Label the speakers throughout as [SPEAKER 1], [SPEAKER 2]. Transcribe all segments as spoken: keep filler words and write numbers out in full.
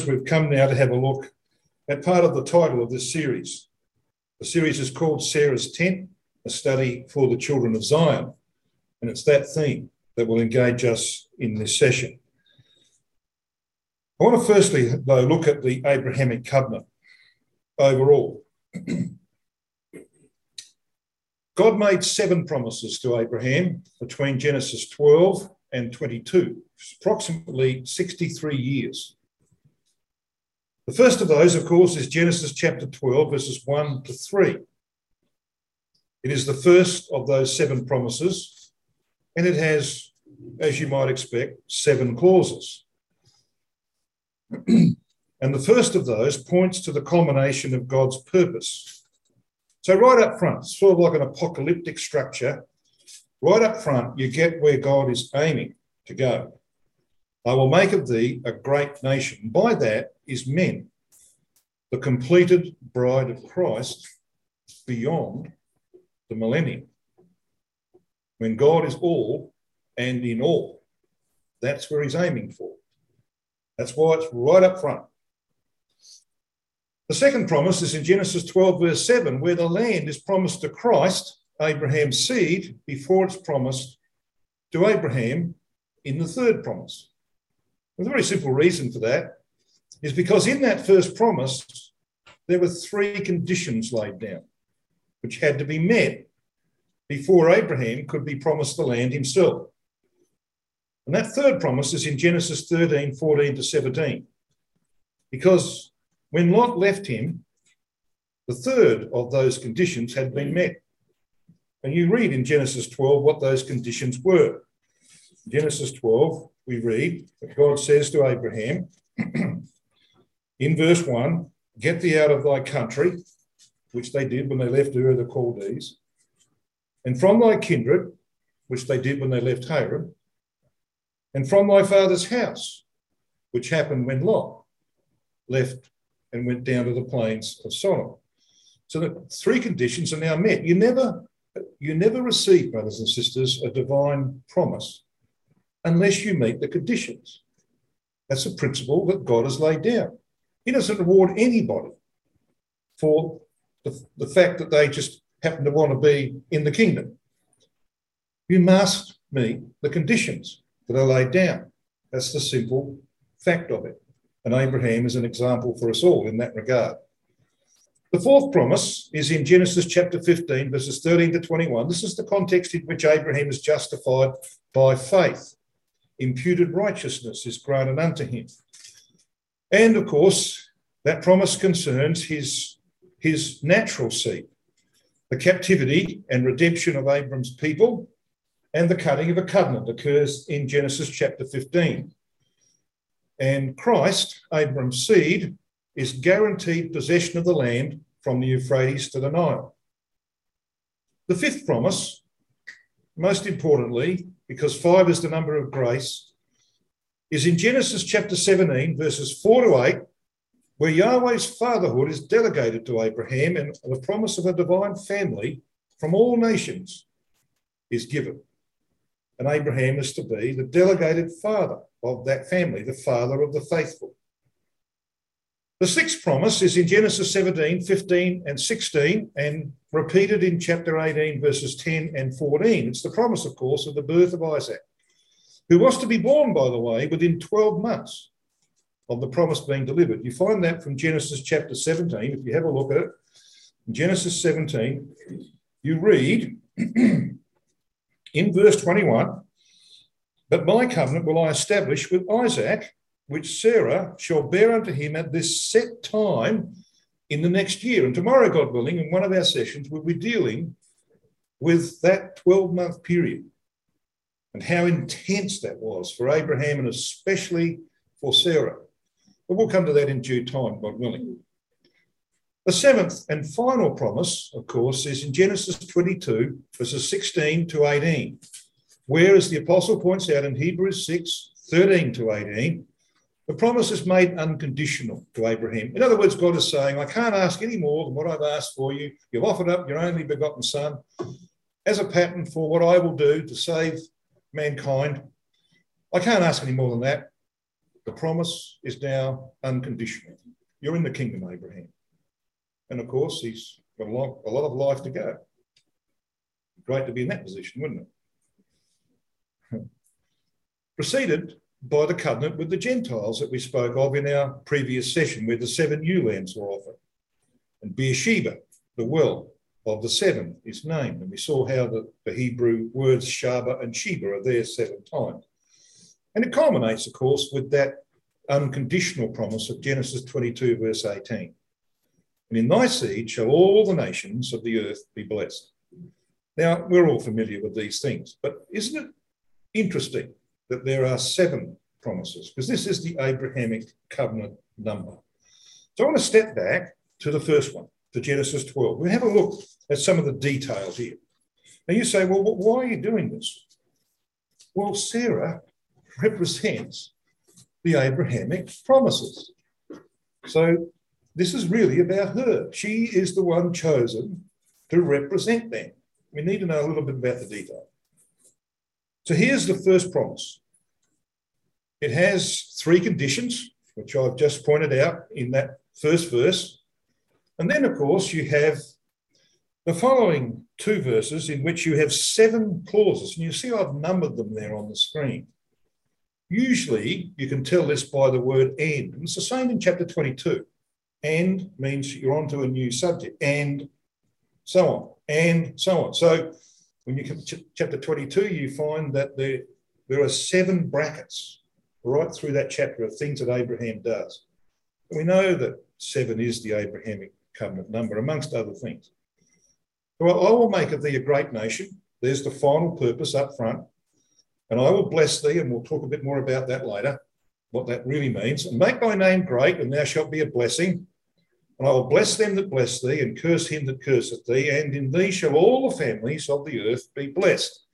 [SPEAKER 1] suppose we've come now to have a look at part of the title of this series. The series is called Sarah's Tent, a study for the children of Zion. And it's that theme that will engage us in this session. I want to firstly, though, look at the Abrahamic covenant overall. God made seven promises to Abraham between Genesis twelve and twenty-two, approximately sixty-three years. The first of those, of course, is Genesis chapter twelve, verses one to three. It is the first of those seven promises, and it has, as you might expect, seven clauses. And the first of those points to the culmination of God's purpose. So right up front, sort of like an apocalyptic structure, right up front, you get where God is aiming to go. I will make of thee a great nation. By that is meant the completed bride of Christ beyond the millennium. When God is all and in all, that's where he's aiming for. That's why it's right up front. The second promise is in Genesis twelve, verse seven, where the land is promised to Christ, Abraham's seed, before it's promised to Abraham in the third promise. The very simple reason for that is because in that first promise, there were three conditions laid down, which had to be met before Abraham could be promised the land himself. And that third promise is in Genesis thirteen, fourteen to seventeen, because when Lot left him, the third of those conditions had been met. And you read in Genesis twelve what those conditions were. In Genesis twelve, we read that God says to Abraham, in verse one, get thee out of thy country, which they did when they left Ur of the Chaldees, and from thy kindred, which they did when they left Haran, and from thy father's house, which happened when Lot left and went down to the plains of Sodom. So the three conditions are now met. You never, you never receive, brothers and sisters, a divine promise unless you meet the conditions. That's a principle that God has laid down. He doesn't reward anybody for the, the fact that they just happen to want to be in the kingdom. You must meet the conditions that are laid down. That's the simple fact of it. And Abraham is an example for us all in that regard. The fourth promise is in Genesis chapter fifteen, verses thirteen to twenty-one. This is the context in which Abraham is justified by faith. Imputed righteousness is granted unto him. And of course, that promise concerns his, his natural seed, the captivity and redemption of Abram's people, and the cutting of a covenant occurs in Genesis chapter fifteen. And Christ, Abram's seed, is guaranteed possession of the land from the Euphrates to the Nile. The fifth promise, most importantly, because five is the number of grace, is in Genesis chapter seventeen, verses four to eight, where Yahweh's fatherhood is delegated to Abraham and the promise of a divine family from all nations is given. And Abraham is to be the delegated father of that family, the father of the faithful. The sixth promise is in Genesis seventeen, fifteen and sixteen and repeated in chapter eighteen, verses ten and fourteen. It's the promise, of course, of the birth of Isaac, who was to be born, by the way, within twelve months of the promise being delivered. You find that from Genesis chapter seventeen. If you have a look at it, in Genesis seventeen, you read in verse twenty-one, but my covenant will I establish with Isaac, which Sarah shall bear unto him at this set time in the next year. And tomorrow, God willing, in one of our sessions, we'll be dealing with that twelve-month period and how intense that was for Abraham and especially for Sarah. But we'll come to that in due time, God willing. The seventh and final promise, of course, is in Genesis twenty-two, verses sixteen to eighteen, where, as the apostle points out in Hebrews six, thirteen to eighteen, the promise is made unconditional to Abraham. In other words, God is saying, I can't ask any more than what I've asked for you. You've offered up your only begotten son as a pattern for what I will do to save mankind. I can't ask any more than that. the promise is now unconditional. You're in the kingdom, Abraham. And of course, he's got a lot, a lot of life to go. Great to be in that position, wouldn't it? Preceded by the covenant with the Gentiles that we spoke of in our previous session, where the seven new lands were offered. And Beersheba, the well of the seven, is named. And we saw how the, the Hebrew words Shaba and Sheba are there seven times. And it culminates, of course, with that unconditional promise of Genesis twenty-two, verse eighteen. And in thy seed shall all the nations of the earth be blessed. Now, we're all familiar with these things, but isn't it interesting that there are seven promises? Because this is the Abrahamic covenant number. So I want to step back to the first one, to Genesis twelve. We'll have a look at some of the details here. Now you say, well, why are you doing this? Well, Sarah represents the Abrahamic promises. So this is really about her. She is the one chosen to represent them. We need to know a little bit about the detail. So here's the first promise. It has three conditions, which I've just pointed out in that first verse. And then, of course, you have the following two verses in which you have seven clauses. And you see I've numbered them there on the screen. Usually, you can tell this by the word and. And it's the same in chapter twenty-two. And means you're on to a new subject. And so on. And so on. So when you come to chapter twenty-two, you find that there, there are seven brackets right through that chapter of things that Abraham does. And we know that seven is the Abrahamic covenant number, amongst other things. Well, I will make of thee a great nation. There's the final purpose up front. And I will bless thee, and we'll talk a bit more about that later, what that really means. And make thy name great, and thou shalt be a blessing. And I will bless them that bless thee, and curse him that curseth thee. And in thee shall all the families of the earth be blessed.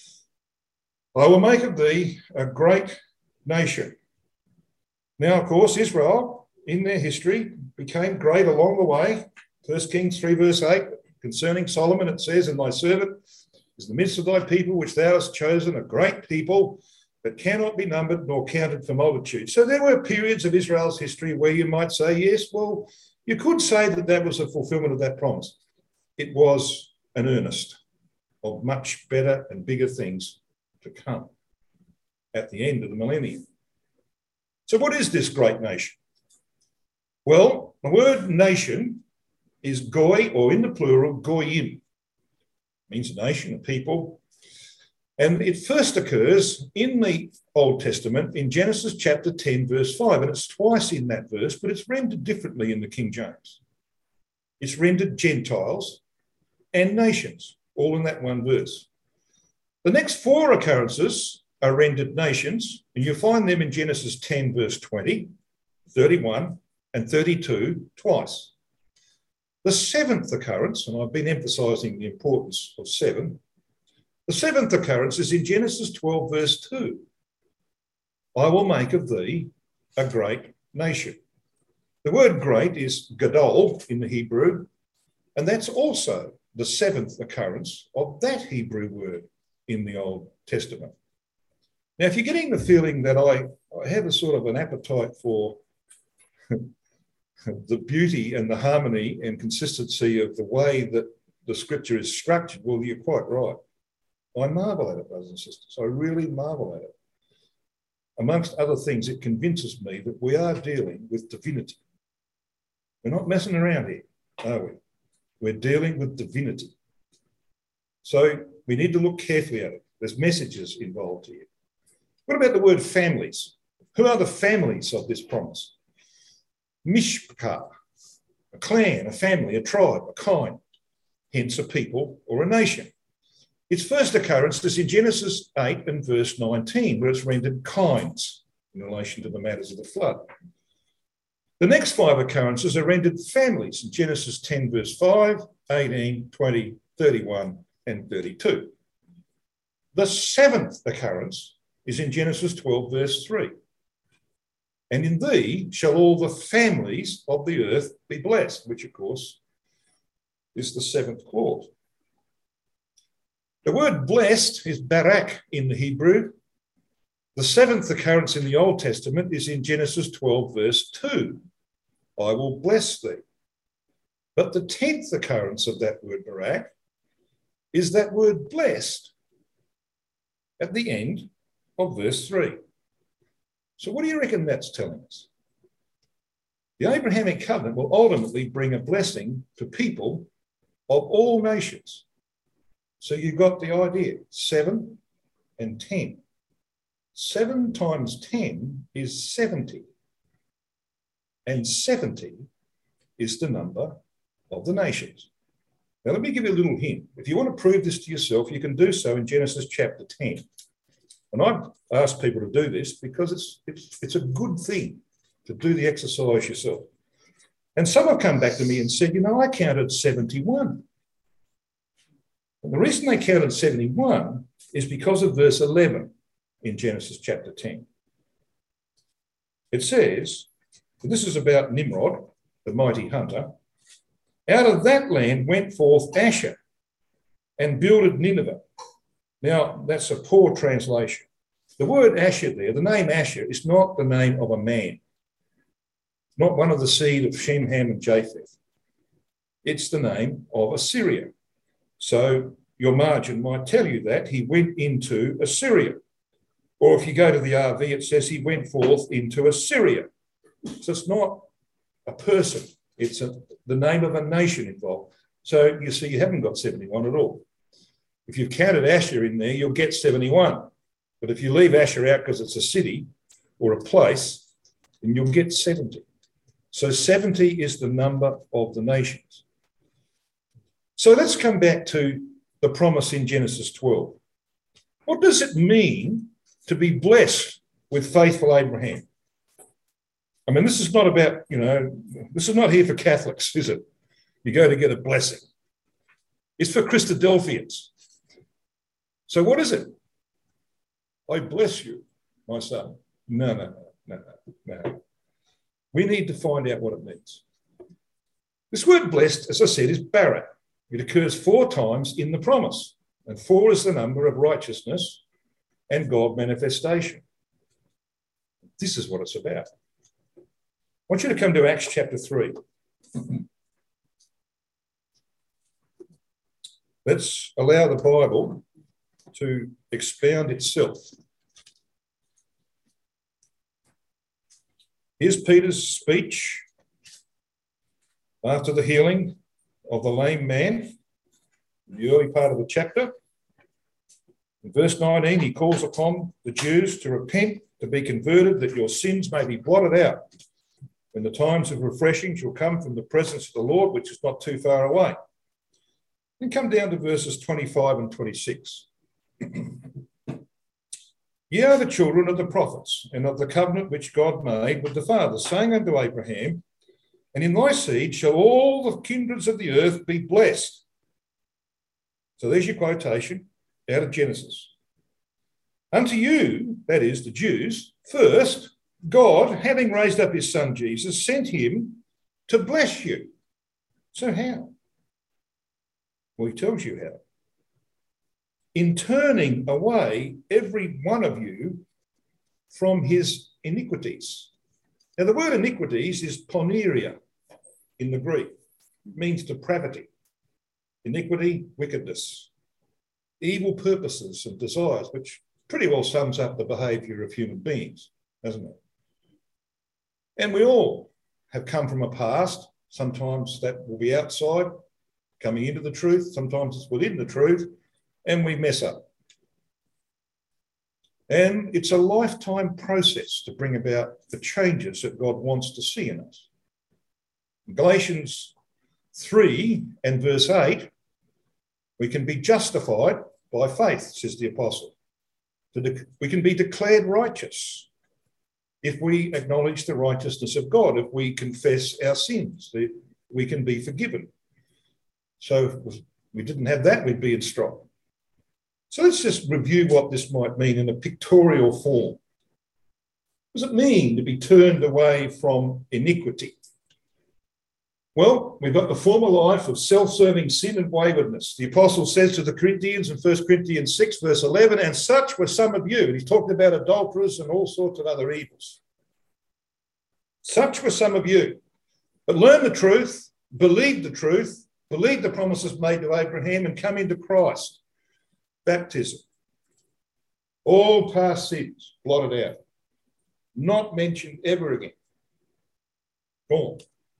[SPEAKER 1] I will make of thee a great nation. Now, of course, Israel, in their history, became great along the way. First Kings three, verse eight, concerning Solomon, it says, and thy servant is in the midst of thy people, which thou hast chosen, a great people that cannot be numbered nor counted for multitude. So there were periods of Israel's history where you might say, yes, well, you could say that that was a fulfillment of that promise. It was an earnest of much better and bigger things to come at the end of the millennium. So what is this great nation? Well, the word nation is goy, or in the plural, goyim. It means a nation, a people. And it first occurs in the Old Testament in Genesis chapter ten, verse five. And it's twice in that verse, but it's rendered differently in the King James. It's rendered Gentiles and nations, all in that one verse. The next four occurrences are rendered nations, and you find them in Genesis ten, verse twenty, thirty-one, and thirty-two twice. The seventh occurrence, and I've been emphasising the importance of seven, the seventh occurrence is in Genesis twelve, verse two. I will make of thee a great nation. The word great is gadol in the Hebrew, and that's also the seventh occurrence of that Hebrew word in the Old Testament. Now, if you're getting the feeling that I, I have a sort of an appetite for the beauty and the harmony and consistency of the way that the scripture is structured, well, you're quite right. I marvel at it, brothers and sisters. I really marvel at it. Amongst other things, it convinces me that we are dealing with divinity. We're not messing around here, are we? We're dealing with divinity. So we need to look carefully at it. There's messages involved here. What about the word families? Who are the families of this promise? Mishpachah, a clan, a family, a tribe, a kind, hence a people or a nation. Its first occurrence is in Genesis eight and verse nineteen, where it's rendered kinds in relation to the matters of the flood. The next five occurrences are rendered families in Genesis ten, verse five, eighteen, twenty, thirty-one, and thirty-two. The seventh occurrence is in Genesis twelve, verse three. And in thee shall all the families of the earth be blessed, which, of course, is the seventh clause. The word blessed is barak in the Hebrew, The seventh occurrence in the Old Testament is in Genesis twelve, verse two. I will bless thee. But the tenth occurrence of that word barak is that word blessed at the end of verse three. So what do you reckon that's telling us? The Abrahamic covenant will ultimately bring a blessing to people of all nations. So you've got the idea, seven and ten. Seven times ten is seventy. And seventy is the number of the nations. Now, let me give you a little hint. If you want to prove this to yourself, you can do so in Genesis chapter ten. And I've asked people to do this because it's, it's, it's a good thing to do the exercise yourself. And some have come back to me and said, you know, I counted seventy-one. And the reason they counted seventy-one is because of verse eleven in Genesis chapter ten. It says, this is about Nimrod, the mighty hunter. Out of that land went forth Asher and builded Nineveh. Now, that's a poor translation. The word Asher there, the name Asher, is not the name of a man, not one of the seed of Shem, Ham, and Japheth. It's the name of Assyria. So your margin might tell you that he went into Assyria. Or if you go to the R V, it says he went forth into Assyria. So it's not a person, it's a, the name of a nation involved. So you see, you haven't got seventy-one at all. If you've counted Asher in there, you'll get seventy-one. But if you leave Asher out because it's a city or a place, then you'll get seventy. So seventy is the number of the nations. So let's come back to the promise in Genesis twelve. What does it mean to be blessed with faithful Abraham? I mean, this is not about, you know, this is not here for Catholics, is it? You go to get a blessing. It's for Christadelphians. So what is it? I bless you, my son. No, no, no, no, no. We need to find out what it means. This word blessed, as I said, is barak. It occurs four times in the promise, and four is the number of righteousness and God manifestation. This is what it's about. I want you to come to Acts chapter three. Let's allow the Bible to expound itself. Here's Peter's speech after the healing of the lame man in the early part of the chapter. In verse nineteen, he calls upon the Jews to repent, to be converted, that your sins may be blotted out when the times of refreshing shall come from the presence of the Lord, which is not too far away. Then come down to verses twenty-five and twenty-six. Ye are the children of the prophets, and of the covenant which God made with the fathers, saying unto Abraham, and in thy seed shall all the kindreds of the earth be blessed. So there's your quotation out of Genesis. Unto you, that is the Jews, first, God, having raised up his son Jesus, sent him to bless you. So how? Well, he tells you how. In turning away every one of you from his iniquities. Now, the word iniquities is poneria in the Greek. It means depravity, iniquity, wickedness, evil purposes and desires, which pretty well sums up the behaviour of human beings, doesn't it? And we all have come from a past. Sometimes that will be outside, coming into the truth. Sometimes it's within the truth, and we mess up. And it's a lifetime process to bring about the changes that God wants to see in us. In Galatians three and verse eight, we can be justified by faith, says the apostle. We can be declared righteous if we acknowledge the righteousness of God, if we confess our sins, we can be forgiven. So if we didn't have that, we'd be in strife. So let's just review what this might mean in a pictorial form. What does it mean to be turned away from iniquity? Well, we've got the former life of self-serving sin and waywardness. The apostle says to the Corinthians in First Corinthians six, verse eleven, and such were some of you. And he's talking about adulterers and all sorts of other evils. Such were some of you. But learn the truth, believe the truth, believe the promises made to Abraham, and come into Christ. Baptism. All past sins blotted out. Not mentioned ever again. Gone.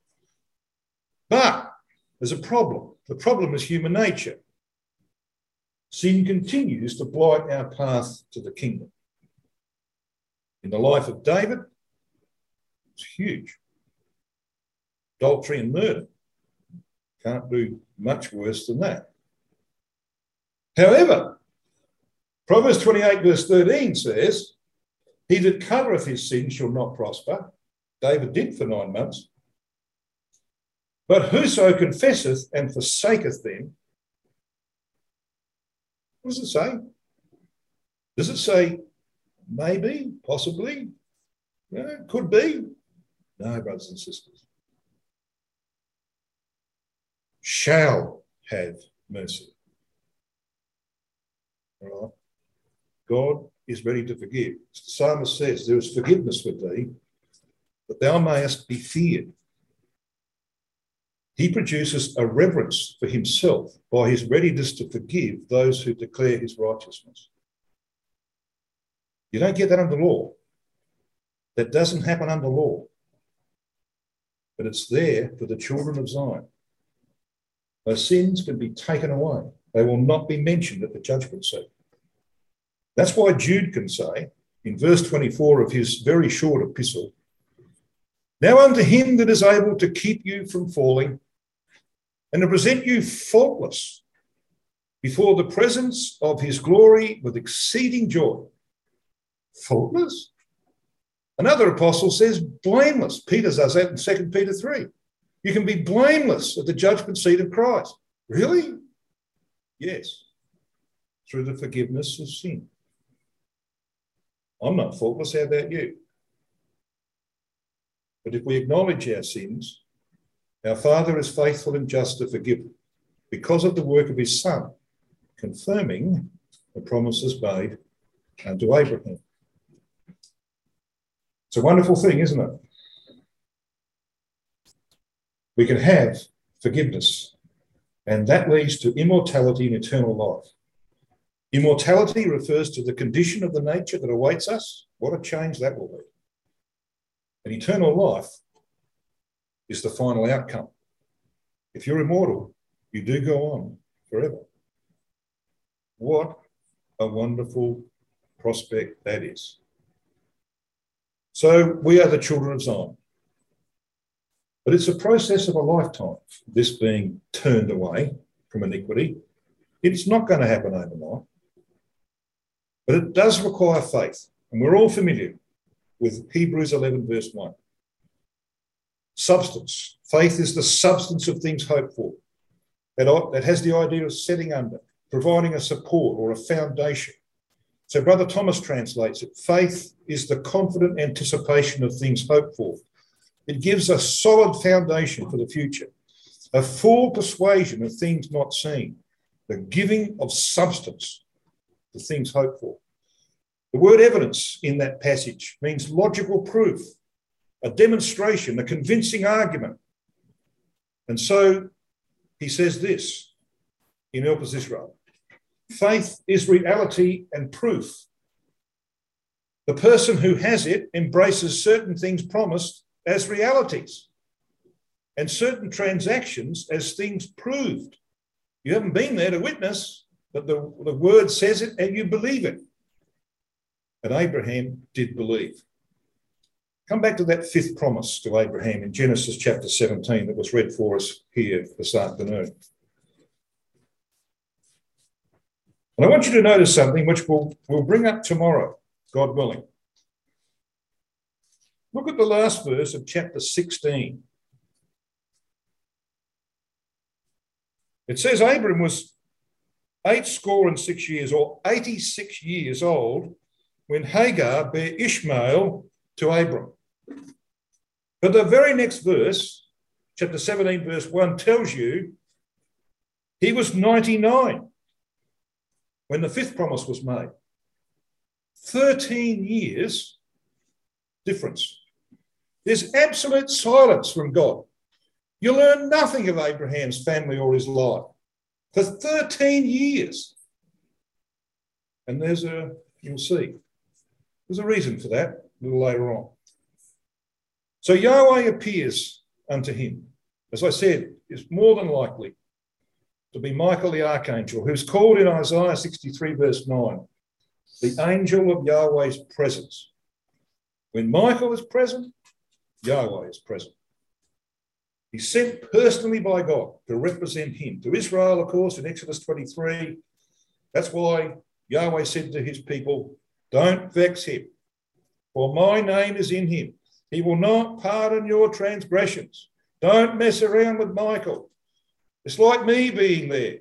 [SPEAKER 1] But there's a problem. The problem is human nature. Sin continues to blight our path to the kingdom. In the life of David, it's huge. Adultery and murder. Can't do much worse than that. However, Proverbs twenty-eight, verse thirteen says, he that covereth his sin shall not prosper. David did for nine months. But whoso confesseth and forsaketh them, what does it say? Does it say maybe, possibly? Yeah, could be. No, brothers and sisters. Shall have mercy. All right? God is ready to forgive. The psalmist says, there is forgiveness with thee, but thou mayest be feared. He produces a reverence for himself by his readiness to forgive those who declare his righteousness. You don't get that under law. That doesn't happen under law. But it's there for the children of Zion. Those sins can be taken away. They will not be mentioned at the judgment seat. That's why Jude can say, in verse twenty-four of his very short epistle, now unto him that is able to keep you from falling and to present you faultless before the presence of his glory with exceeding joy. Faultless? Another apostle says blameless. Peter says that in Second Peter three. You can be blameless at the judgment seat of Christ. Really? Yes. Through the forgiveness of sin. I'm not faultless. How about you? But if we acknowledge our sins, our Father is faithful and just to forgive them because of the work of his Son, confirming the promises made unto Abraham. It's a wonderful thing, isn't it? We can have forgiveness, and that leads to immortality and eternal life. Immortality refers to the condition of the nature that awaits us. What a change that will be. And eternal life is the final outcome. If you're immortal, you do go on forever. What a wonderful prospect that is. So we are the children of Zion. But it's a process of a lifetime, this being turned away from iniquity. It's not going to happen overnight. But it does require faith. And we're all familiar with Hebrews eleven, verse one. Substance. Faith is the substance of things hoped for. That, that has the idea of setting under, providing a support or a foundation. So Brother Thomas translates it. Faith is the confident anticipation of things hoped for. It gives a solid foundation for the future, a full persuasion of things not seen, the giving of substance to things hoped for. The word evidence in that passage means logical proof, a demonstration, a convincing argument. And so he says this in Elpis Israel. Faith is reality and proof. The person who has it embraces certain things promised as realities and certain transactions as things proved. You haven't been there to witness, but the, the word says it and you believe it. And Abraham did believe. Come back to that fifth promise to Abraham in Genesis chapter seventeen that was read for us here this afternoon. And I want you to notice something which we'll, we'll bring up tomorrow, God willing. Look at the last verse of chapter sixteen. It says Abram was eight score and six years, or eighty-six years old, when Hagar bare Ishmael to Abram. But the very next verse chapter seventeen, verse one tells you he was ninety-nine when the fifth promise was made. thirteen years difference. There's absolute silence from God. You learn nothing of Abraham's family or his life for thirteen years. And there's a, you'll see, there's a reason for that a little later on. So Yahweh appears unto him. As I said, is more than likely to be Michael the archangel, who's called in Isaiah sixty-three, verse nine, the angel of Yahweh's presence. When Michael is present, Yahweh is present. He's sent personally by God to represent him. To Israel, of course, in Exodus twenty-three, that's why Yahweh said to his people, don't vex him, for my name is in him. He will not pardon your transgressions. Don't mess around with Michael. It's like me being there.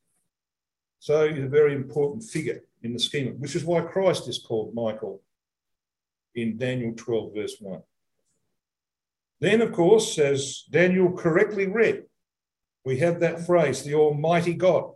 [SPEAKER 1] So he's a very important figure in the scheme, which is why Christ is called Michael in Daniel twelve, verse one. Then, of course, as Daniel correctly read, we have that phrase, the Almighty God,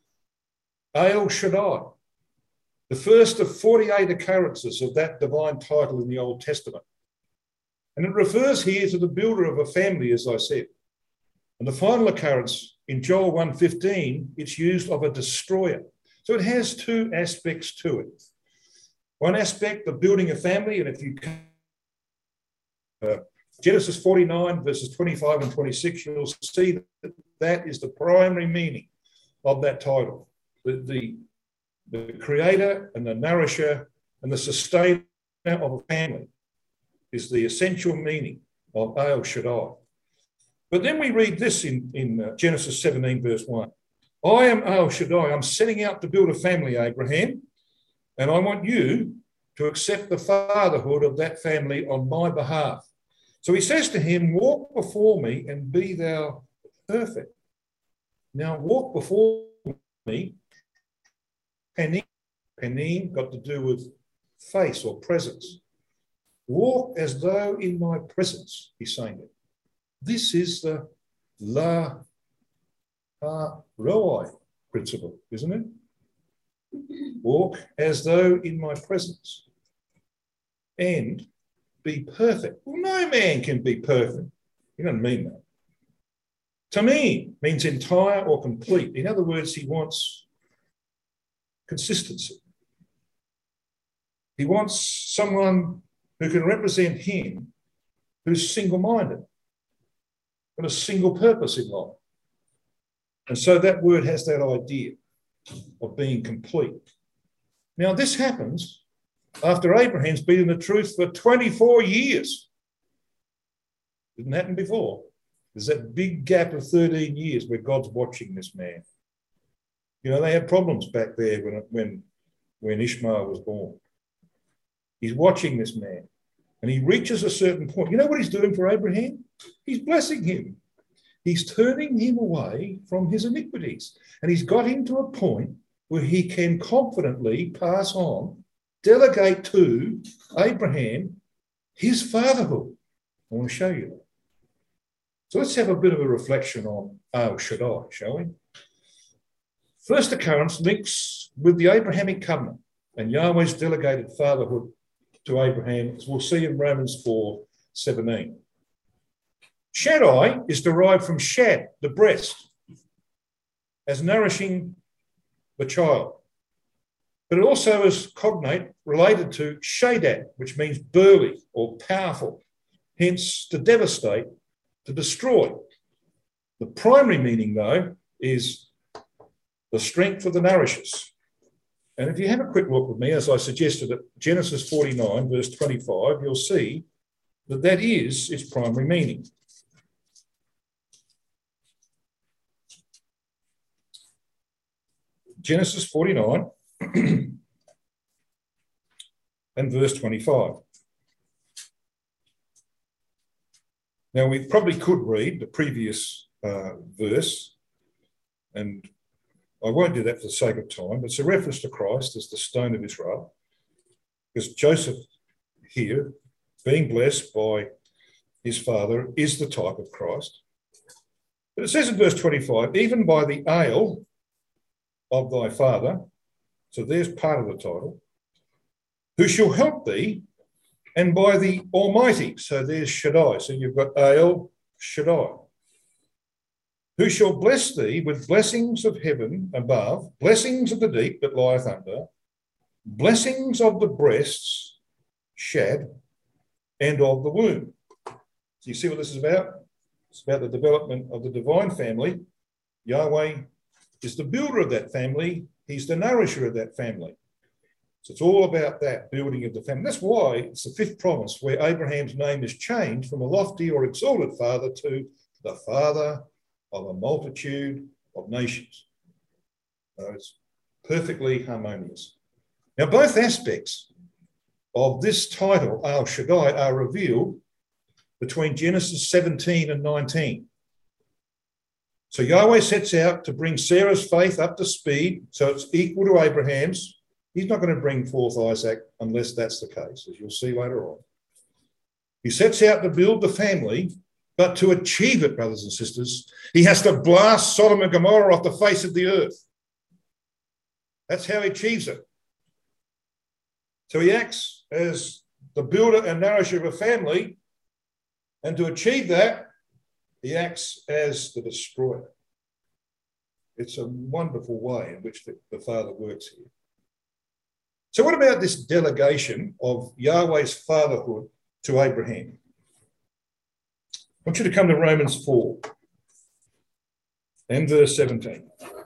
[SPEAKER 1] El Shaddai, the first of forty-eight occurrences of that divine title in the Old Testament. And it refers here to the builder of a family, as I said. And the final occurrence in Joel one fifteen, it's used of a destroyer. So it has two aspects to it. One aspect of building a family, and if you uh, Genesis forty-nine, verses twenty-five and twenty-six, you'll see that that is the primary meaning of that title. The, the, the creator and the nourisher and the sustainer of a family is the essential meaning of El Shaddai. But then we read this in, in uh, Genesis seventeen, verse one. I am El Shaddai. I'm setting out to build a family, Abraham, and I want you to accept the fatherhood of that family on my behalf. So he says to him, walk before me and be thou perfect. Now, walk before me, panim, panim got to do with face or presence. Walk as though in my presence, he's saying it. This is the La Ha Roi principle, isn't it? Walk as though in my presence and be perfect. Well, no man can be perfect. He doesn't mean that. Tamim means entire or complete. In other words, he wants consistency. He wants someone who can represent him who's single-minded, got a single purpose in life. And so that word has that idea of being complete. Now, this happens after Abraham's been in the truth for twenty-four years. Didn't happen before. There's that big gap of thirteen years where God's watching this man. You know, they had problems back there when, when, when Ishmael was born. He's watching this man, and he reaches a certain point. You know what he's doing for Abraham? He's blessing him. He's turning him away from his iniquities. And he's got him to a point where he can confidently pass on, delegate to Abraham his fatherhood. I want to show you that. So let's have a bit of a reflection on El Shaddai, shall we? First occurrence links with the Abrahamic covenant and Yahweh's delegated fatherhood to Abraham, as we'll see in Romans four seventeen. Shaddai is derived from shad, the breast, as nourishing the child. But it also is cognate related to shaddad, which means burly or powerful, hence to devastate, to destroy. The primary meaning, though, is the strength of the nourishes. And if you have a quick look with me, as I suggested at Genesis forty-nine, verse twenty-five, you'll see that that is its primary meaning. Genesis forty-nine and verse twenty-five. Now, we probably could read the previous uh, verse, and I won't do that for the sake of time, but it's a reference to Christ as the stone of Israel, because Joseph here, being blessed by his father, is the type of Christ. But it says in verse twenty-five, even by the ale of thy father, so there's part of the title, who shall help thee, and by the Almighty, so there's Shaddai, so you've got ale, Shaddai, who shall bless thee with blessings of heaven above, blessings of the deep that lieth under, blessings of the breasts, Shad, and of the womb. So you see what this is about? It's about the development of the divine family. Yahweh is the builder of that family. He's the nourisher of that family. So it's all about that building of the family. That's why it's the fifth promise where Abraham's name is changed from a lofty or exalted father to the father of a multitude of nations. So it's perfectly harmonious. Now, both aspects of this title, El Shaddai, are revealed between Genesis seventeen and nineteen. So Yahweh sets out to bring Sarah's faith up to speed so it's equal to Abraham's. He's not going to bring forth Isaac unless that's the case, as you'll see later on. He sets out to build the family, but to achieve it, brothers and sisters, he has to blast Sodom and Gomorrah off the face of the earth. That's how he achieves it. So he acts as the builder and nourisher of a family, and to achieve that, he acts as the destroyer. It's a wonderful way in which the, the Father works here. So what about this delegation of Yahweh's fatherhood to Abraham? I want you to come to Romans four and verse seventeen.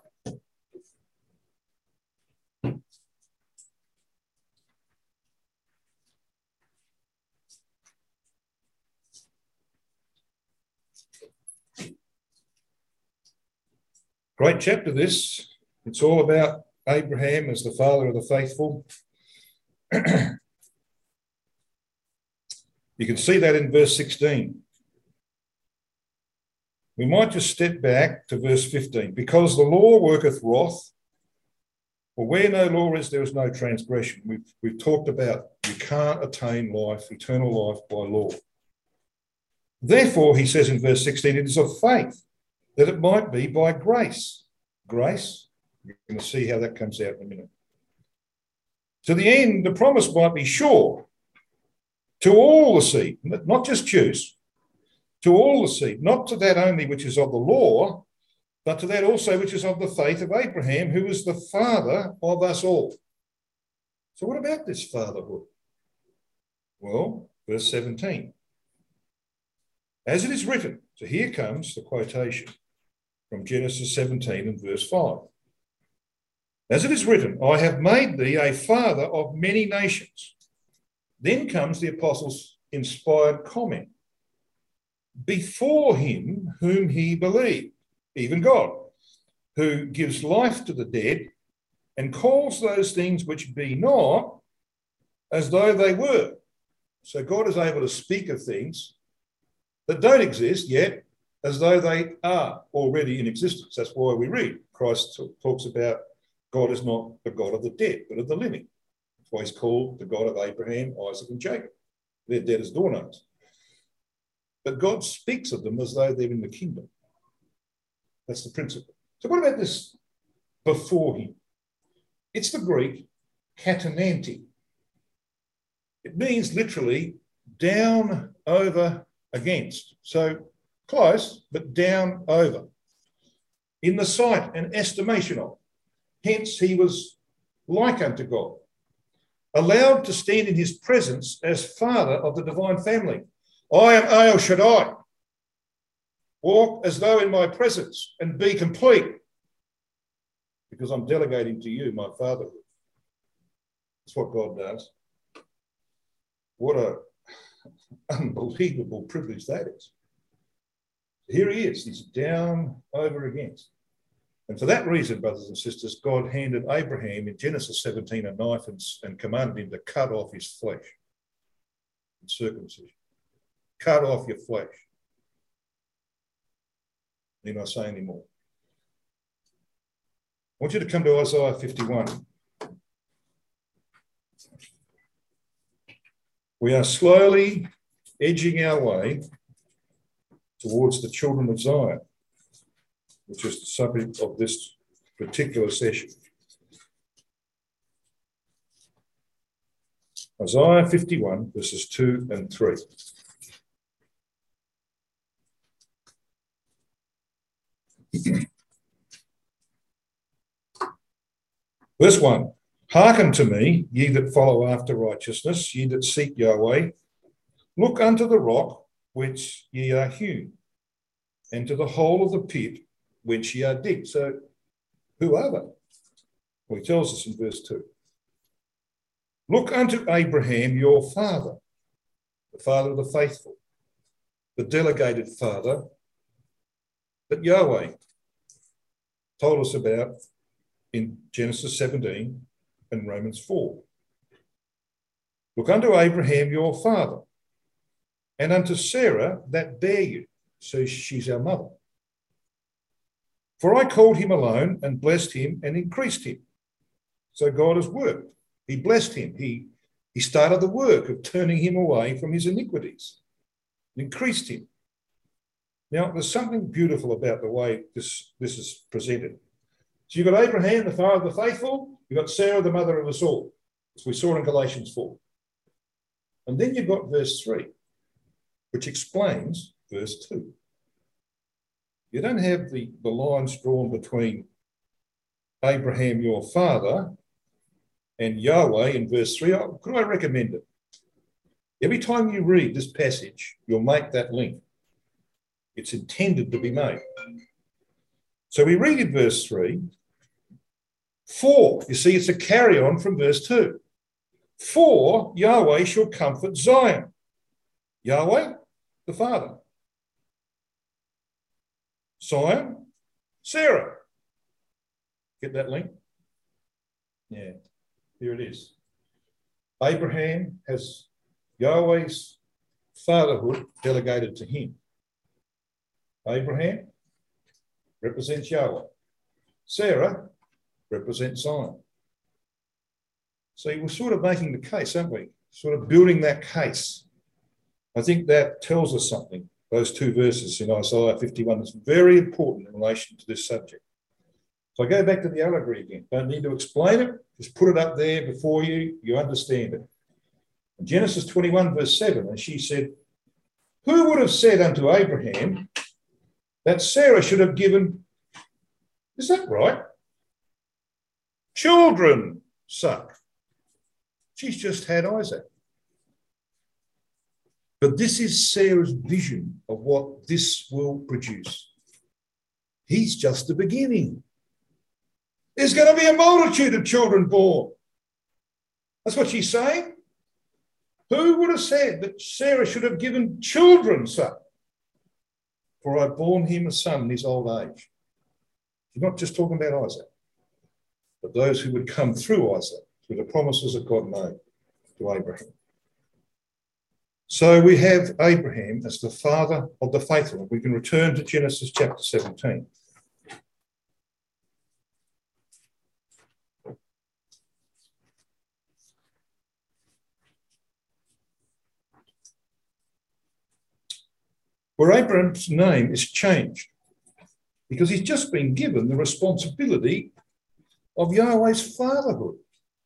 [SPEAKER 1] Great chapter this. It's all about Abraham as the father of the faithful. You can see that in verse sixteen. We might just step back to verse fifteen. Because the law worketh wrath, for where no law is, there is no transgression. We've, we've talked about you can't attain life, eternal life, by law. Therefore, he says in verse sixteen, it is of faith, that it might be by grace. Grace, you're going to see how that comes out in a minute. To the end, the promise might be sure to all the seed, not just Jews, to all the seed, not to that only which is of the law, but to that also which is of the faith of Abraham, who is the father of us all. So what about this fatherhood? Well, verse seventeen. As it is written, so here comes the quotation from Genesis seventeen and verse five. As it is written, I have made thee a father of many nations. Then comes the apostles' inspired comment. Before him whom he believed, even God, who gives life to the dead and calls those things which be not as though they were. So God is able to speak of things that don't exist yet as though they are already in existence. That's why we read. Christ talks about God is not the God of the dead, but of the living. That's why he's called the God of Abraham, Isaac, and Jacob. They're dead as doorknobs. But God speaks of them as though they're in the kingdom. That's the principle. So what about this before him? It's the Greek katananti. It means literally down, over, against. So close, but down, over. In the sight and estimation of. Hence, he was like unto God, allowed to stand in his presence as father of the divine family. I am El Shaddai. Walk as though in my presence and be complete, because I'm delegating to you my fatherhood. That's what God does. What an unbelievable privilege that is. Here he is. He's down, over, against. And for that reason, brothers and sisters, God handed Abraham in Genesis seventeen a knife and, and commanded him to cut off his flesh in circumcision. Cut off your flesh. Need I say any more? I want you to come to Isaiah fifty-one. We are slowly edging our way towards the children of Zion, which is the subject of this particular session. Isaiah fifty-one, verses two and three. Verse one, hearken to me, ye that follow after righteousness, ye that seek Yahweh. Look unto the rock whence ye are hewn, and to the hole of the pit whence ye are digged. So who are they? Well, he tells us in verse two. Look unto Abraham your father, the father of the faithful, the delegated father that Yahweh told us about in Genesis seventeen and Romans four. Look unto Abraham your father, and unto Sarah that bare you. So she's our mother. For I called him alone and blessed him and increased him. So God has worked. He blessed him. He, he started the work of turning him away from his iniquities, increased him. Now, there's something beautiful about the way this, this is presented. So you've got Abraham, the father of the faithful. You've got Sarah, the mother of us all, as we saw in Galatians four. And then you've got verse three, which explains verse two. You don't have the, the lines drawn between Abraham, your father, and Yahweh in verse three. Could I recommend it? Every time you read this passage, you'll make that link. It's intended to be made. So we read in verse three, for, you see, it's a carry on from verse two. For Yahweh shall comfort Zion. Yahweh, the father. Zion, Sarah. Get that link? Yeah, here it is. Abraham has Yahweh's fatherhood delegated to him. Abraham represents Yahweh. Sarah represents Zion. So we're sort of making the case, aren't we? Sort of building that case. I think that tells us something. Those two verses in Isaiah fifty-one is very important in relation to this subject. So I go back to the allegory again. Don't need to explain it. Just put it up there before you. You understand it. In Genesis twenty-one, verse seven, and she said, who would have said unto Abraham that Sarah should have given, is that right? Children suck. She's just had Isaac. But this is Sarah's vision of what this will produce. He's just the beginning. There's going to be a multitude of children born. That's what she's saying. Who would have said that Sarah should have given children suck? For I've borne him a son in his old age. She's not just talking about Isaac, but those who would come through Isaac, through the promises that God made to Abraham. So we have Abraham as the father of the faithful. We can return to Genesis chapter seventeen. Where Abraham's name is changed because he's just been given the responsibility of Yahweh's fatherhood.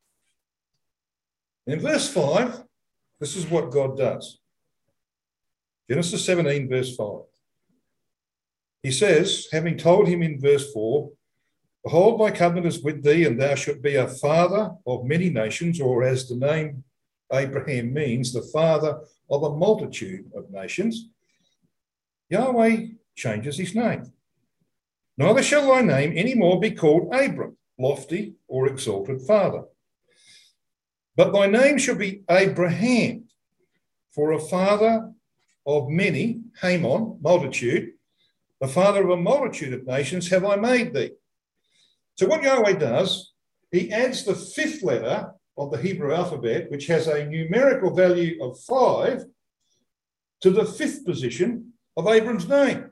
[SPEAKER 1] In verse five, this is what God does. Genesis seventeen, verse five. He says, having told him in verse four, behold, my covenant is with thee, and thou shalt be a father of many nations, or as the name Abraham means, the father of a multitude of nations. Yahweh changes his name. Neither shall thy name any more be called Abram, lofty or exalted father. But thy name shall be Abraham, for a father of many, Hamon, multitude, the father of a multitude of nations have I made thee. So what Yahweh does, he adds the fifth letter of the Hebrew alphabet, which has a numerical value of five, to the fifth position of Abram's name.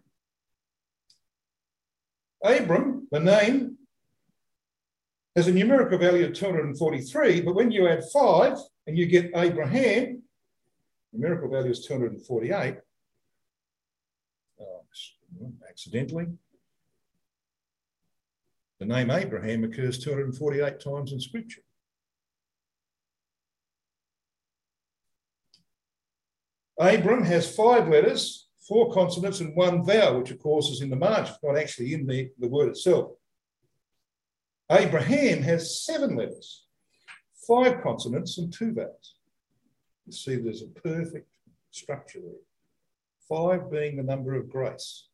[SPEAKER 1] Abram, the name, has a numerical value of two hundred forty-three, but when you add five and you get Abraham, numerical value is two hundred forty-eight. Oh, accidentally. The name Abraham occurs two hundred forty-eight times in Scripture. Abram has five letters, four consonants and one vowel, which of course is in the margin. It's not actually in the, the word itself. Abraham has seven letters, five consonants and two vowels. You see there's a perfect structure there. Five being the number of grace.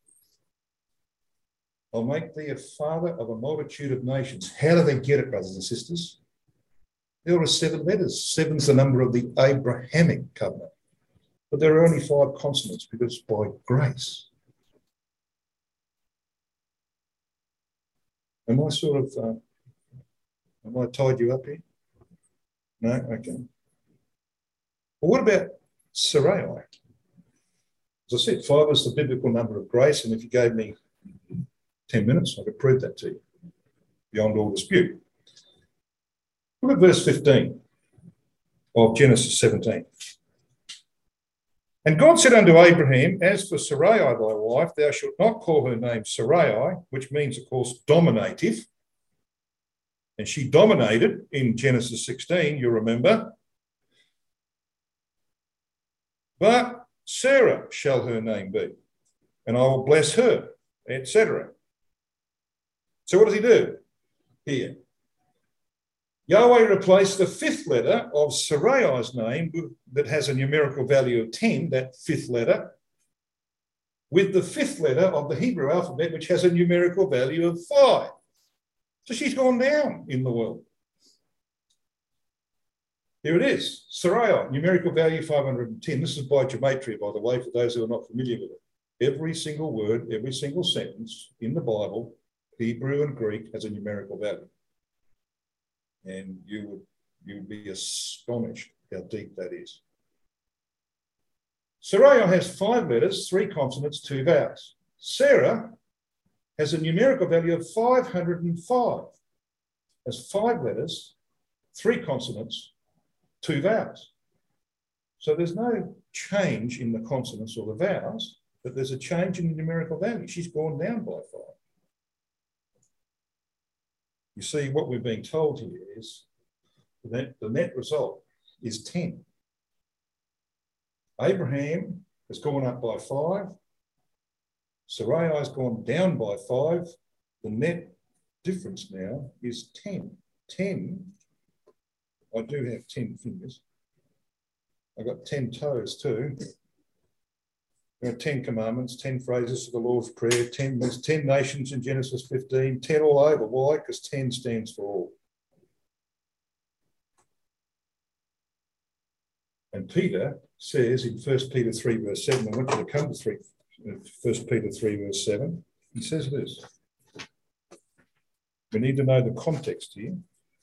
[SPEAKER 1] I'll make thee a father of a multitude of nations. How do they get it, brothers and sisters? There are seven letters. Seven's the number of the Abrahamic covenant. But there are only five consonants because by grace. Am I sort of, uh, am I tied you up here? No? Okay. Well, what about Sarai? As I said, five is the biblical number of grace, and if you gave me ten minutes, I could prove that to you, beyond all dispute. Look at verse fifteen of Genesis seventeen. And God said unto Abraham, as for Sarai thy wife, thou shalt not call her name Sarai, which means, of course, dominative. And she dominated in Genesis sixteen, you remember. But Sarah shall her name be, and I will bless her, et cetera. So what does he do here? Yahweh replaced the fifth letter of Sarai's name that has a numerical value of ten, that fifth letter, with the fifth letter of the Hebrew alphabet, which has a numerical value of five. So she's gone down in the world. Here it is, Sarai, numerical value five hundred ten. This is by gematria, by the way, for those who are not familiar with it. Every single word, every single sentence in the Bible, Hebrew and Greek, has a numerical value. And you would, you would be astonished how deep that is. Sarai has five letters, three consonants, two vowels. Sarah has a numerical value of five hundred five. Has five letters, three consonants, two vowels. So there's no change in the consonants or the vowels, but there's a change in the numerical value. She's gone down by five. You see, what we're being told here is that the net result is ten. Abraham has gone up by five. Sarai has gone down by five. The net difference now is ten. ten, I do have ten fingers. I've got ten toes too. There are ten commandments, ten phrases for the Lord's Prayer, ten, there's ten nations in Genesis fifteen, ten all over. Why? Because ten stands for all. And Peter says in First Peter three, verse seven, I want you to come to First Peter three, verse seven. He says this. We need to know the context here.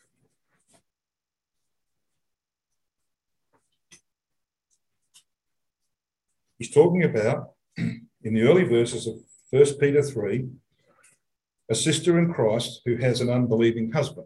[SPEAKER 1] He's talking about, in the early verses of First Peter three, a sister in Christ who has an unbelieving husband.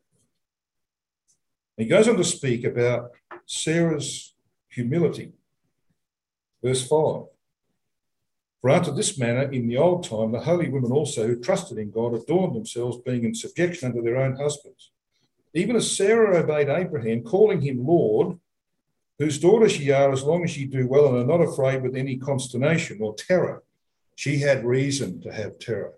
[SPEAKER 1] He goes on to speak about Sarah's humility. Verse five. For after this manner, in the old time, the holy women also who trusted in God adorned themselves, being in subjection unto their own husbands. Even as Sarah obeyed Abraham, calling him Lord, whose daughter she are, as long as ye do well and are not afraid with any consternation or terror. She had reason to have terror.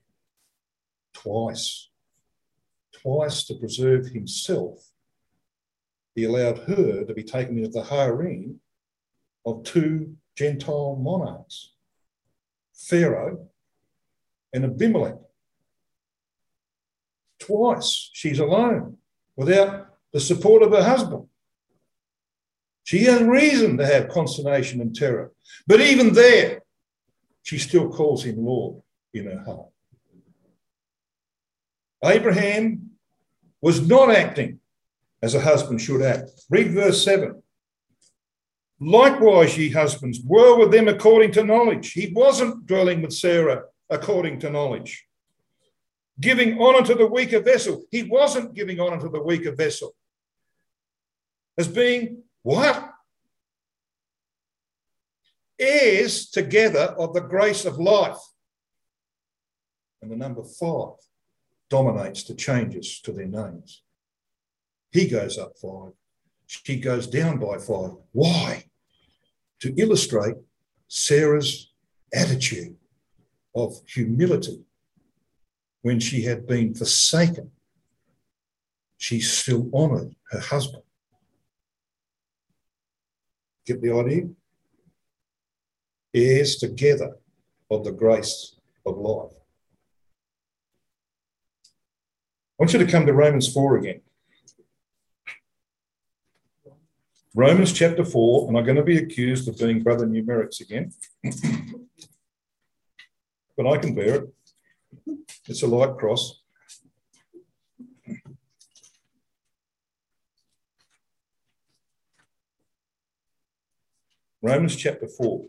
[SPEAKER 1] Twice. Twice to preserve himself, he allowed her to be taken into the harem of two Gentile monarchs, Pharaoh and Abimelech. Twice she's alone without the support of her husband. She has reason to have consternation and terror. But even there, she still calls him Lord in her heart. Abraham was not acting as a husband should act. Read verse seven. Likewise, ye husbands, dwell with them according to knowledge. He wasn't dwelling with Sarah according to knowledge. Giving honour to the weaker vessel. He wasn't giving honour to the weaker vessel. As being what? Heirs together of the grace of life. And the number five dominates the changes to their names. He goes up five. She goes down by five. Why? To illustrate Sarah's attitude of humility. When she had been forsaken, she still honoured her husband. Get the idea? Heirs together of the grace of life. I want you to come to Romans four again. Romans chapter four, and I'm going to be accused of being brother numerics again. But I can bear it. It's a light cross. Romans chapter four.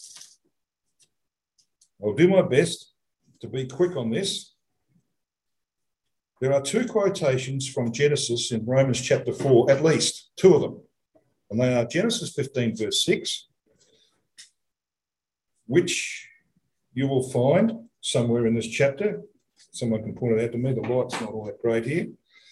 [SPEAKER 1] I'll do my best to be quick on this. There are two quotations from Genesis in Romans chapter four, at least two of them. And they are Genesis fifteen, verse six, which you will find somewhere in this chapter. Someone can point it out to me. The light's not all that great here.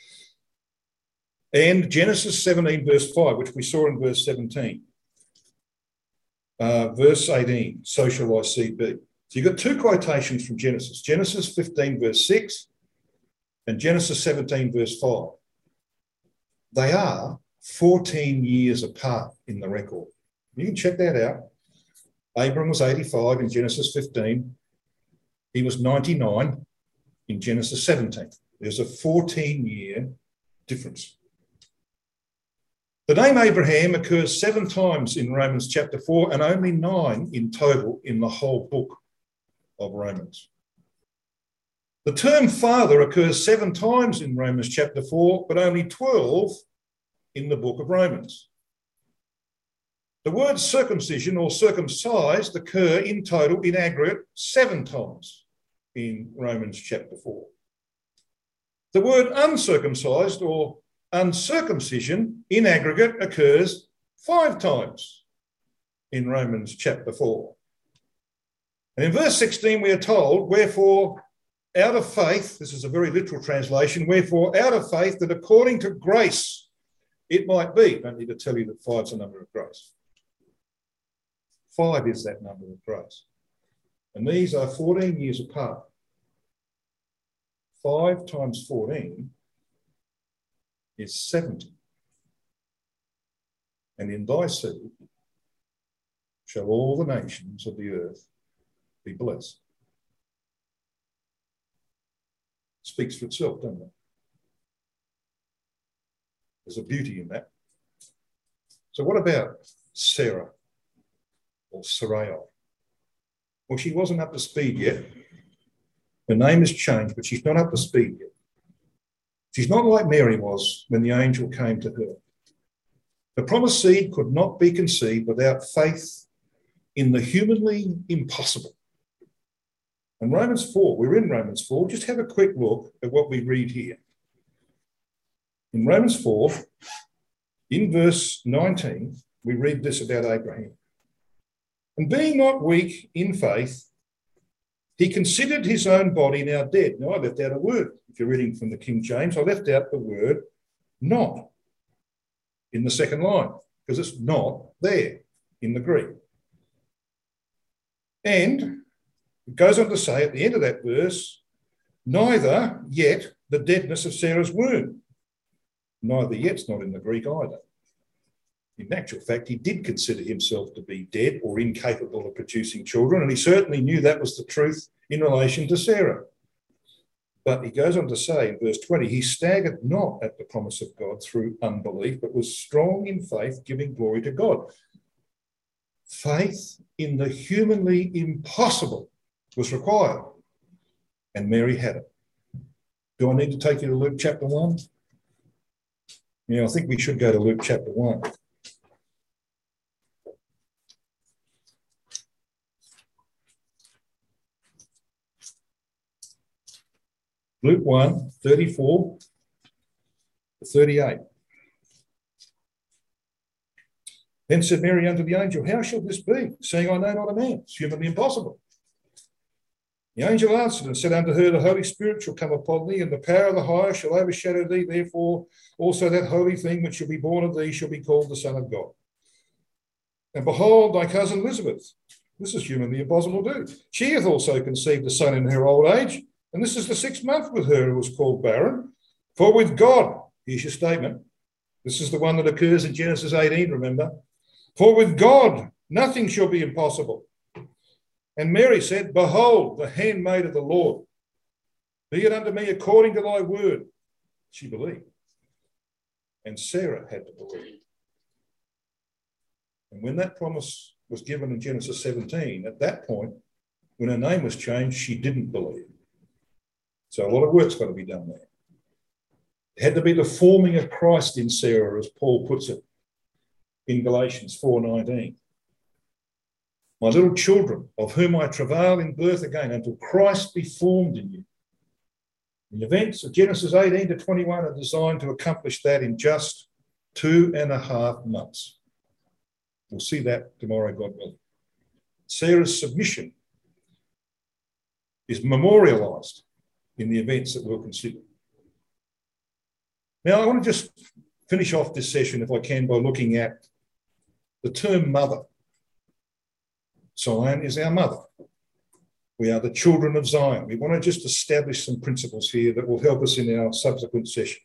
[SPEAKER 1] And Genesis seventeen, verse five, which we saw in verse seventeen. Uh, verse eighteen, so shall thy seed be. So you've got two quotations from Genesis. Genesis fifteen, verse six, and Genesis seventeen, verse five. They are fourteen years apart in the record. You can check that out. Abram was eighty-five in Genesis fifteen. He was ninety-nine in Genesis seventeen. There's a fourteen-year difference. The name Abraham occurs seven times in Romans chapter four and only nine in total in the whole book of Romans. The term father occurs seven times in Romans chapter four, but only twelve in the book of Romans. The words circumcision or circumcised occur in total, in aggregate, seven times in Romans chapter four. The word uncircumcised or uncircumcision in aggregate occurs five times in Romans chapter four. And in verse sixteen, we are told, wherefore, out of faith, this is a very literal translation, wherefore, out of faith, that according to grace, it might be. I don't need to tell you that five's a number of grace. Five is that number of grace. And these are fourteen years apart. Five times fourteen is seventy. And in thy seed shall all the nations of the earth be blessed. Speaks for itself, doesn't it? There's a beauty in that. So what about Sarah or Sarai? Well, she wasn't up to speed yet. Her name has changed, but she's not up to speed yet. She's not like Mary was when the angel came to her. The promised seed could not be conceived without faith in the humanly impossible. And Romans four, we're in Romans four, just have a quick look at what we read here. In Romans four, in verse nineteen, we read this about Abraham. And being not weak in faith, he considered his own body now dead. Now, I left out a word. If you're reading from the King James, I left out the word not in the second line, because it's not there in the Greek. And it goes on to say at the end of that verse, neither yet the deadness of Sarah's womb. Neither yet's not in the Greek either. In actual fact, he did consider himself to be dead or incapable of producing children, and he certainly knew that was the truth in relation to Sarah. But he goes on to say in verse twenty, he staggered not at the promise of God through unbelief, but was strong in faith, giving glory to God. Faith in the humanly impossible was required, and Mary had it. Do I need to take you to Luke chapter one? Yeah, I think we should go to Luke chapter one. Luke one, thirty-four to thirty-eight. Then said Mary unto the angel, how shall this be, seeing I know not a man? It's humanly impossible. The angel answered and said unto her, the Holy Spirit shall come upon thee, and the power of the highest shall overshadow thee. Therefore also that holy thing which shall be born of thee shall be called the Son of God. And behold, thy cousin Elizabeth, this is humanly impossible to do. She hath also conceived a son in her old age, and this is the sixth month with her who was called barren. For with God, here's your statement, this is the one that occurs in Genesis eighteen, remember? For with God nothing shall be impossible. And Mary said, behold, the handmaid of the Lord, be it unto me according to thy word. She believed. And Sarah had to believe. And when that promise was given in Genesis seventeen, at that point, when her name was changed, she didn't believe. So a lot of work's got to be done there. It had to be the forming of Christ in Sarah, as Paul puts it in Galatians four nineteen. My little children, of whom I travail in birth again, until Christ be formed in you. The events of Genesis eighteen to twenty-one are designed to accomplish that in just two and a half months. We'll see that tomorrow, God willing. Sarah's submission is memorialised in the events that we'll consider. Now, I want to just finish off this session, if I can, by looking at the term mother. Zion is our mother. We are the children of Zion. We want to just establish some principles here that will help us in our subsequent sessions.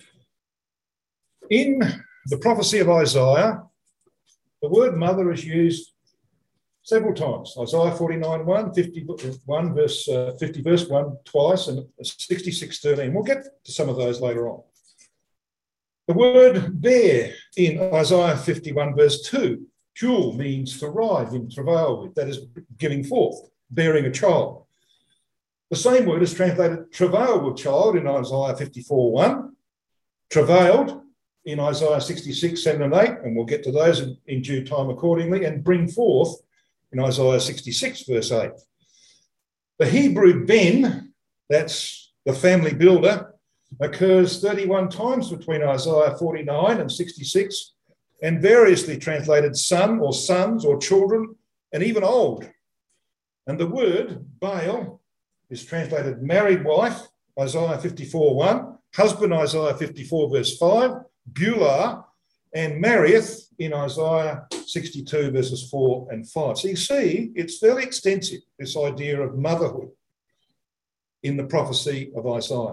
[SPEAKER 1] In the prophecy of Isaiah, the word mother is used several times. Isaiah forty-nine one, fifty-one verse, uh, fifty verse one twice, and sixty-six thirteen. We'll get to some of those later on. The word bear in Isaiah fifty-one verse two, jewel, means to ride in travail with, that is giving forth, bearing a child. The same word is translated travail with child in Isaiah fifty-four one, travailed in Isaiah sixty-six seven and eight, and we'll get to those in, in due time accordingly, and bring forth in Isaiah sixty-six verse eight. The Hebrew ben, that's the family builder, occurs thirty-one times between Isaiah forty-nine and sixty-six, and variously translated son or sons or children, and even old. And the word Baal is translated married wife, Isaiah fifty-four one, husband, Isaiah fifty-four verse five, Beulah, and marrieth in Isaiah sixty-two verses four and five. So you see, it's fairly extensive, this idea of motherhood in the prophecy of Isaiah.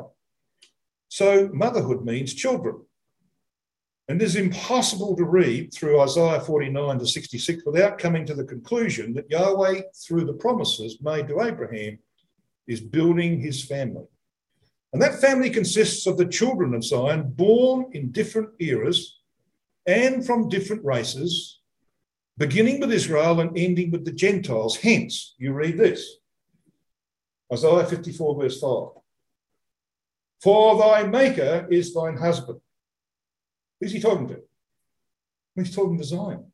[SPEAKER 1] So motherhood means children. And it is impossible to read through Isaiah forty-nine to sixty-six without coming to the conclusion that Yahweh, through the promises made to Abraham, is building his family. And that family consists of the children of Zion, born in different eras and from different races, beginning with Israel and ending with the Gentiles. Hence, you read this, Isaiah fifty-four verse five. For thy maker is thine husband. Who's he talking to? He's talking to Zion.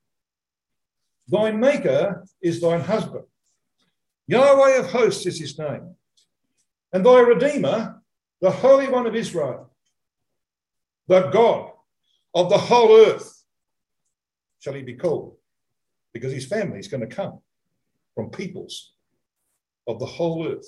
[SPEAKER 1] Thine maker is thine husband. Yahweh of hosts is his name. And thy Redeemer, the Holy One of Israel, the God of the whole earth, shall he be called, because his family is going to come from peoples of the whole earth.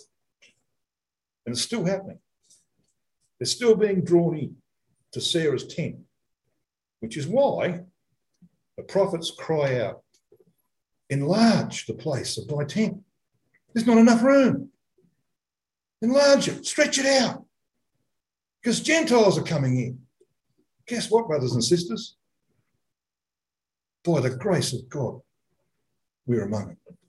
[SPEAKER 1] And it's still happening. They're still being drawn in to Sarah's tent, which is why the prophets cry out, enlarge the place of thy tent. There's not enough room. Enlarge it, stretch it out, because Gentiles are coming in. Guess what, brothers and sisters? By the grace of God, we're among them.